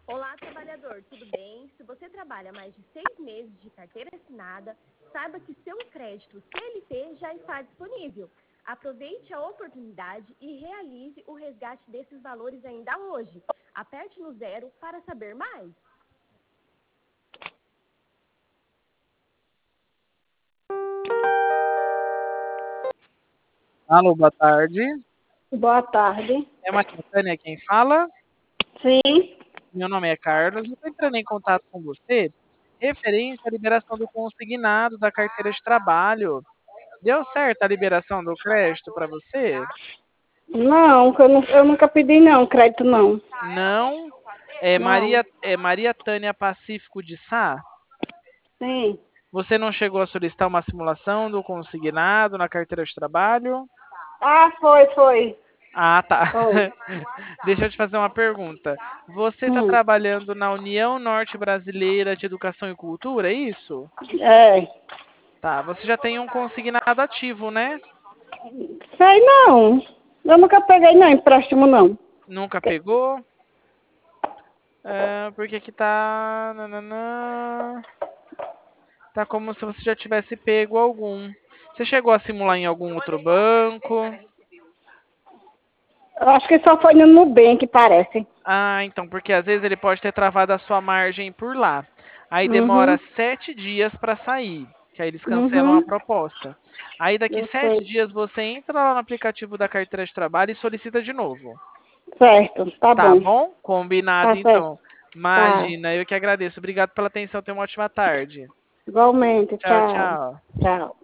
Olá, trabalhador, tudo bem? Se você trabalha mais de 6 meses de carteira assinada, saiba que seu crédito CLT já está disponível. Aproveite a oportunidade e realize o resgate desses valores ainda hoje. Aperte no 0 para saber mais. Alô, boa tarde. Boa tarde. É Maria Tânia quem fala. Sim. Meu nome é Carlos. Eu estou entrando em contato com você referente à liberação do consignado da carteira de trabalho. Deu certo a liberação do crédito para você? Não, eu nunca pedi não, crédito não. Não. É Não. Maria Tânia Pacífico de Sá? Sim. Você não chegou a solicitar uma simulação do consignado na carteira de trabalho? Ah, foi. Ah, tá. Foi. Deixa eu te fazer uma pergunta. Você está Hum. trabalhando na União Norte Brasileira de Educação e Cultura, é isso? É. Tá, você já tem um consignado ativo, né? Sei não. Eu nunca peguei não, empréstimo não. Nunca pegou? Porque aqui tá. Nananã. Tá como se você já tivesse pego algum. Você chegou a simular em algum outro banco? Eu acho que só foi no Nubank, parece. Ah, então, porque às vezes ele pode ter travado a sua margem por lá. Aí demora Uhum. 7 dias para sair, que aí eles cancelam a Uhum. proposta. Aí daqui Eu 7 dias você entra lá no aplicativo da carteira de trabalho e solicita de novo. Certo, tá Tá bom. bom? Combinado Tá certo. então. Tá. Imagina, eu que agradeço. Obrigado pela atenção. Tenha uma ótima tarde. Igualmente, Tchau, tchau. tchau. Tchau.